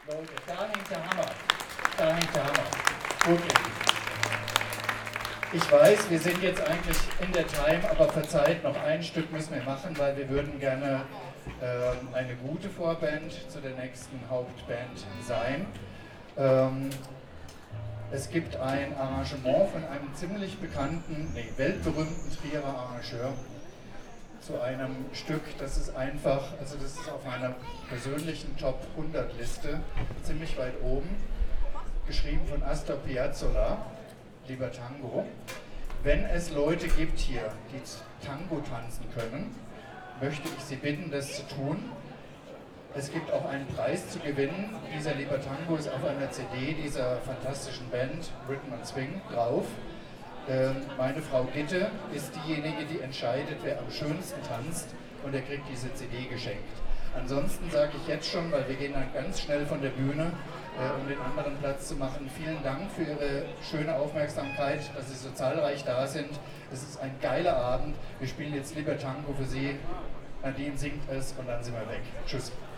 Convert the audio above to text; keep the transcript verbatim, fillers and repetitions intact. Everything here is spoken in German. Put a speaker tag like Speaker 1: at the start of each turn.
Speaker 1: Leute, da hängt der Hammer. Da hängt der Hammer. Wirklich. Ich weiß, wir sind jetzt eigentlich in der Time, aber verzeiht, noch ein Stück müssen wir machen, weil wir würden gerne ähm, eine gute Vorband zu der nächsten Hauptband sein. Ähm, es gibt ein Arrangement von einem ziemlich bekannten, nee, weltberühmten Trierer Arrangeur zu einem Stück, das ist einfach, also das ist auf meiner persönlichen Top hundert Liste, ziemlich weit oben, geschrieben von Astor Piazzolla, lieber Tango. Wenn es Leute gibt hier, die Tango tanzen können, möchte ich Sie bitten, das zu tun. Es gibt auch einen Preis zu gewinnen. Dieser Lieber Tango ist auf einer C D dieser fantastischen Band Rhythm and Swing drauf. Ähm, meine Frau Gitte ist diejenige, die entscheidet, wer am schönsten tanzt, und er kriegt diese C D geschenkt. Ansonsten sage ich jetzt schon, weil wir gehen dann ganz schnell von der Bühne, äh, um den anderen Platz zu machen, vielen Dank für Ihre schöne Aufmerksamkeit, dass Sie so zahlreich da sind. Es ist ein geiler Abend. Wir spielen jetzt Lieber Tango für Sie. Nadine singt es und dann sind wir weg. Tschüss.